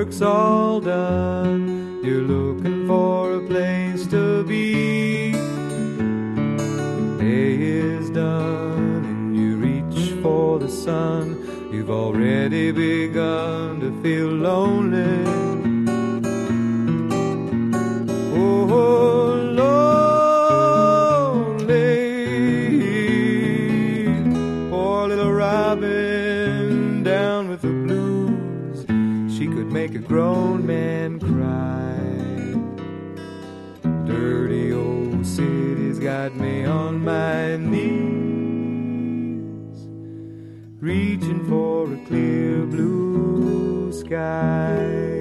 work's all done, you're looking for a place to be. Day is done and you reach for the sun, you've already begun to feel lonely. Oh, lonely. Poor little Robin down with the blues. She could make a grown man cry. Dirty old city's got me on my knees, reaching for a clear blue sky.